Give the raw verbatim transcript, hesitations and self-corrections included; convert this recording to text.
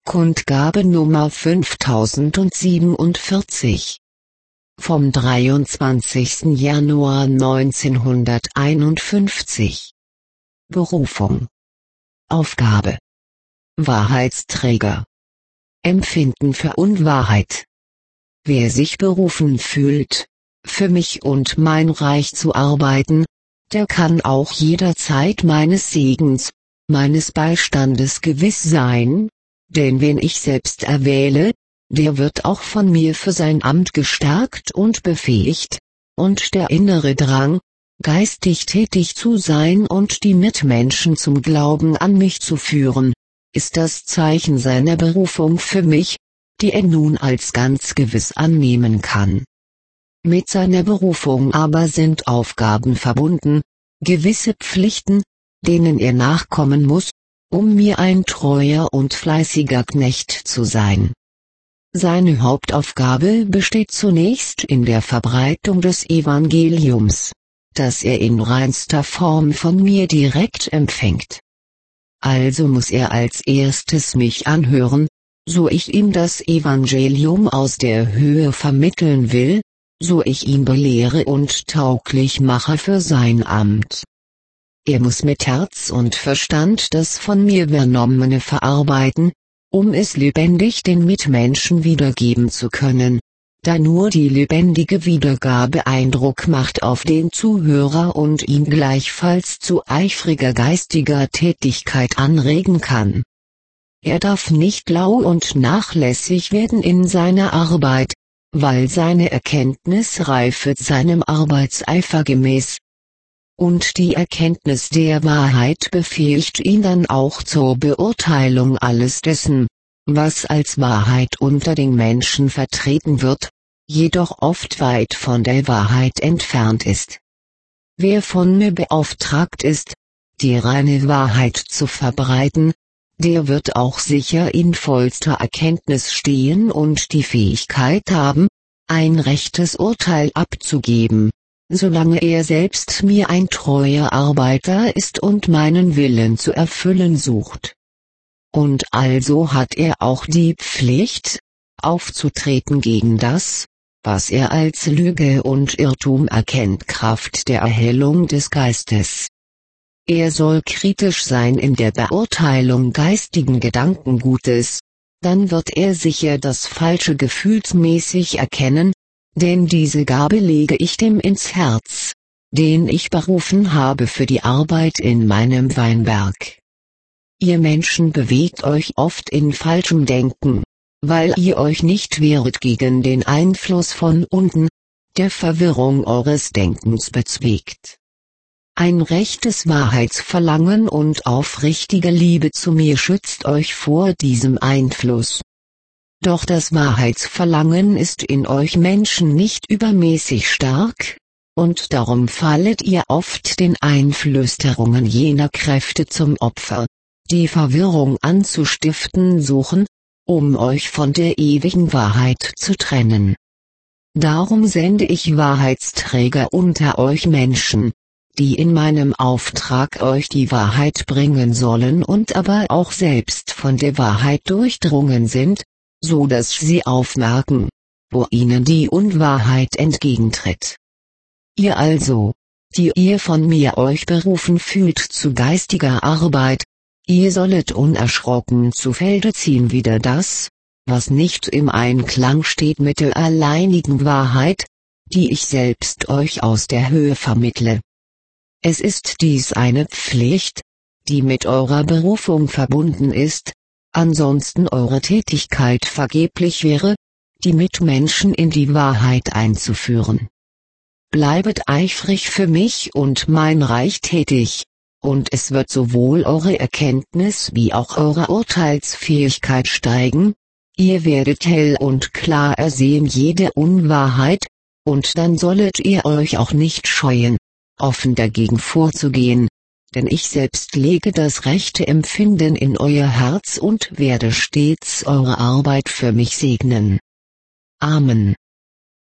Kundgabe Nummer fünftausendsiebenundvierzig. Vom dreiundzwanzigsten Januar neunzehnhunderteinundfünfzig. Berufung. Aufgabe. Wahrheitsträger. Empfinden für Unwahrheit. Wer sich berufen fühlt, für mich und mein Reich zu arbeiten, der kann auch jederzeit meines Segens, meines Beistandes gewiss sein, denn wen ich selbst erwähle, der wird auch von mir für sein Amt gestärkt und befähigt, und der innere Drang, geistig tätig zu sein und die Mitmenschen zum Glauben an mich zu führen, ist das Zeichen seiner Berufung für mich, die er nun als ganz gewiss annehmen kann. Mit seiner Berufung aber sind Aufgaben verbunden, gewisse Pflichten, denen er nachkommen muss, um mir ein treuer und fleißiger Knecht zu sein. Seine Hauptaufgabe besteht zunächst in der Verbreitung des Evangeliums, das er in reinster Form von mir direkt empfängt. Also muss er als erstes mich anhören, so ich ihm das Evangelium aus der Höhe vermitteln will, so ich ihn belehre und tauglich mache für sein Amt. Er muss mit Herz und Verstand das von mir Vernommene verarbeiten, um es lebendig den Mitmenschen wiedergeben zu können, da nur die lebendige Wiedergabe Eindruck macht auf den Zuhörer und ihn gleichfalls zu eifriger geistiger Tätigkeit anregen kann. Er darf nicht lau und nachlässig werden in seiner Arbeit, weil seine Erkenntnis reifet seinem Arbeitseifer gemäß. Und die Erkenntnis der Wahrheit befähigt ihn dann auch zur Beurteilung alles dessen, was als Wahrheit unter den Menschen vertreten wird, jedoch oft weit von der Wahrheit entfernt ist. Wer von mir beauftragt ist, die reine Wahrheit zu verbreiten, der wird auch sicher in vollster Erkenntnis stehen und die Fähigkeit haben, ein rechtes Urteil abzugeben, solange er selbst mir ein treuer Arbeiter ist und meinen Willen zu erfüllen sucht. Und also hat er auch die Pflicht, aufzutreten gegen das, was er als Lüge und Irrtum erkennt Kraft der Erhellung des Geistes. Er soll kritisch sein in der Beurteilung geistigen Gedankengutes, dann wird er sicher das Falsche gefühlsmäßig erkennen, denn diese Gabe lege ich dem ins Herz, den ich berufen habe für die Arbeit in meinem Weinberg. Ihr Menschen bewegt euch oft in falschem Denken, weil ihr euch nicht wehret gegen den Einfluss von unten, der Verwirrung eures Denkens bezweckt. Ein rechtes Wahrheitsverlangen und aufrichtige Liebe zu mir schützt euch vor diesem Einfluss. Doch das Wahrheitsverlangen ist in euch Menschen nicht übermäßig stark, und darum fallet ihr oft den Einflüsterungen jener Kräfte zum Opfer, die Verwirrung anzustiften suchen, um euch von der ewigen Wahrheit zu trennen. Darum sende ich Wahrheitsträger unter euch Menschen, die in meinem Auftrag euch die Wahrheit bringen sollen und aber auch selbst von der Wahrheit durchdrungen sind, so dass sie aufmerken, wo ihnen die Unwahrheit entgegentritt. Ihr also, die ihr von mir euch berufen fühlt zu geistiger Arbeit, ihr sollet unerschrocken zu Felde ziehen wider das, was nicht im Einklang steht mit der alleinigen Wahrheit, die ich selbst euch aus der Höhe vermittle. Es ist dies eine Pflicht, die mit eurer Berufung verbunden ist, ansonsten eure Tätigkeit vergeblich wäre, die Mitmenschen in die Wahrheit einzuführen. Bleibet eifrig für mich und mein Reich tätig, und es wird sowohl eure Erkenntnis wie auch eure Urteilsfähigkeit steigen, ihr werdet hell und klar ersehen jede Unwahrheit, und dann sollet ihr euch auch nicht scheuen, offen dagegen vorzugehen, denn ich selbst lege das rechte Empfinden in euer Herz und werde stets eure Arbeit für mich segnen. Amen.